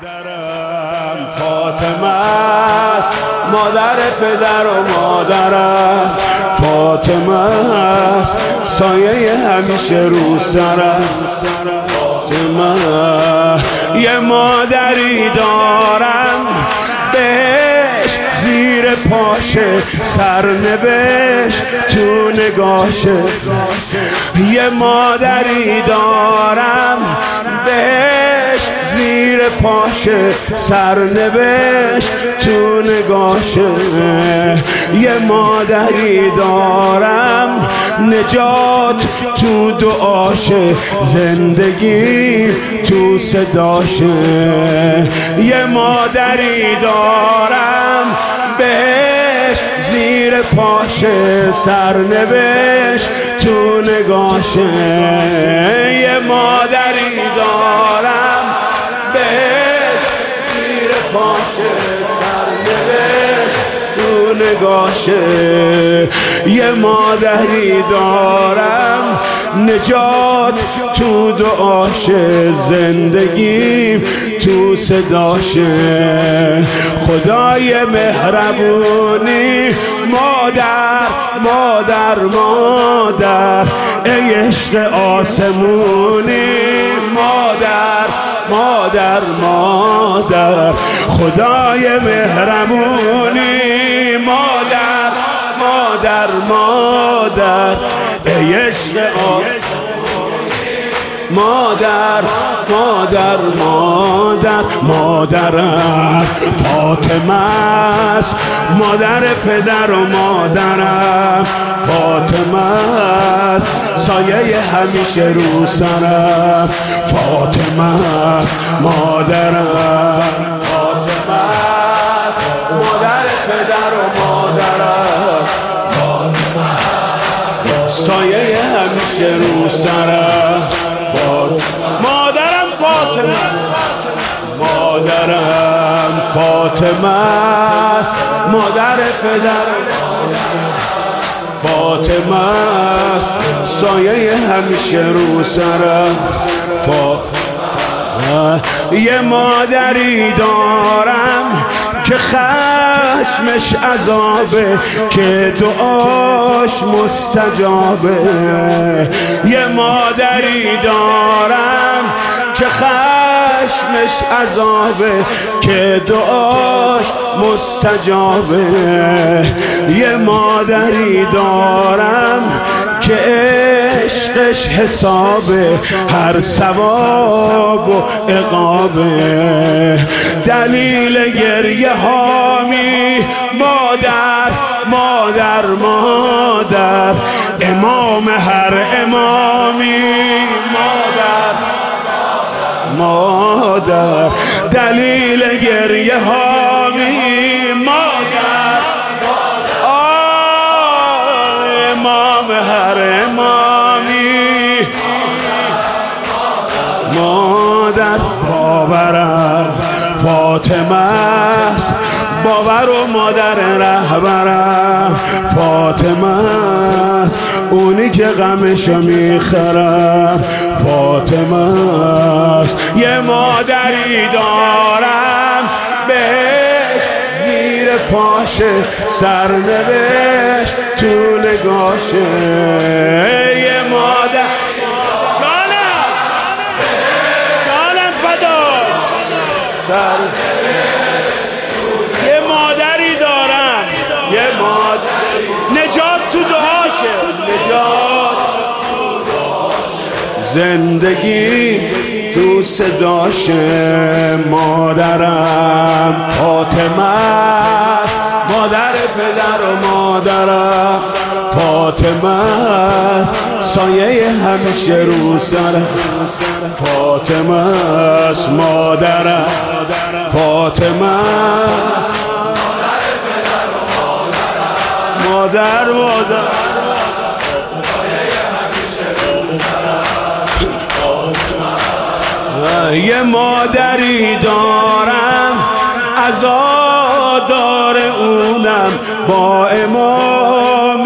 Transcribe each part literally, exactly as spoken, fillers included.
مادرم فاطمه است، مادر پدر و مادرم فاطمه است، سایه همیشه رو سرم فاطمه. یه مادری دارم بهش زیر پاشه سرنوشت تو نگاشه. یه مادری دارم بهش زیر پاشه سرنوشت تو نگاشه. یه مادری دارم نجات تو دعاشه، زندگی تو صداشه. یه مادری دارم بهش زیر پاشه سرنوشت تو نگاشه. یه مادری دارم بهش زیر پاشه سرنوشت تو نگاشه. یه مادری دارم نجات تو دعاشه، زندگی تو صداشه. خدای مهربونی مادر مادر مادر ای عشق آسمونی مادر مادر مادر. خدای مهربونی مادر مادر مادر ای عشق آسمونی مادر مادر مادر. مادرم فاطمه است، مادر پدر و مادرم فاطمه است، سایه همیشه رو سرم فاطمه است. مادرم فاطمه است، مادر پدر و مادرم فاطمه است، سایه همیشه رو سرم مادرم فاطمه. مادرم فاطمه است، مادر پدر فاطمه است، سایه همیشه رو سرم فاطمه. یه مادری دارم که خشمش عذابه که دعاش مستجابه. یه مادری دارم که خشمش عذابه که دعاش مستجابه. یه مادری دارم که عشقش حسابه، هر ثواب و عقابه. دلیل گریه هامی مادر مادر مادر، امام هر امامی مادر مادر. دلیل گریه هامی مادر آه امام هر امامی مادر. باورم فاطمه است، باور و مادر رهبرم فاطمه است، اونی که غمشو میخرم فاطمه است. یه مادری دارم بهش زیر پاشه سرنوشت تو نگاشه. یه مادر جانم جانم فدا سر. یه مادری دارم، یه مادر نجات تو دعاشه، نجات زندگی تو صداشه. مادرم فاطمه است، مادر پدر و مادرم فاطمه است، سایه همیشه رو سرم فاطمه است. مادرم فاطمه است، مادر مادر یه مادری دارم عزادار اونم با امام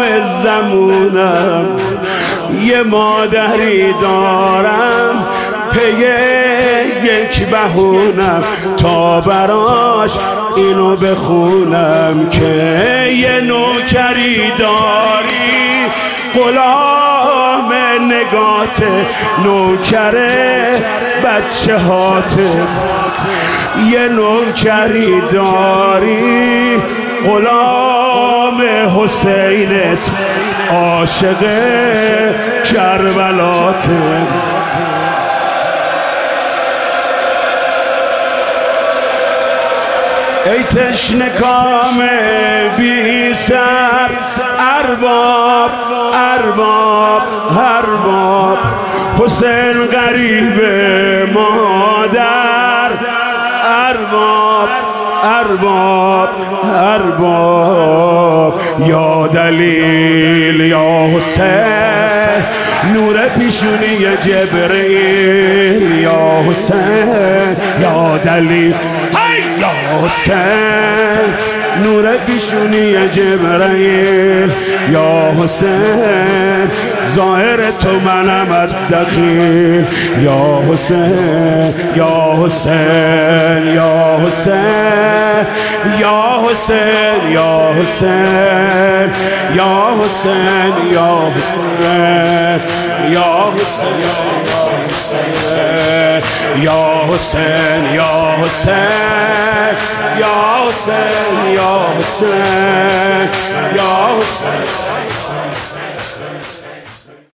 زمونم. یه مادری دارم پی یک بهونم تا براش اینو بخونم که یه نوکری داری غلام نگات نوکره بچه هاته یه نوکری داری غلام حسینت عاشق کربلاته ای تشنه کام بی سر ارباب ارباب ارباب حسین غریب مادر ارباب ارباب ارباب یا دلیل یا حسین نور پیشونی جبرئیل یا حسین یا دلیل یا حسین نور پیشونی جبرئیل یا حسین ظاهر تو منم دخیل یا حسین یا حسین یا حسین یا حسین یا حسین یا حسین یا حسین یا حسین یا حسین یا حسین یا حسین یا حسین یا حسین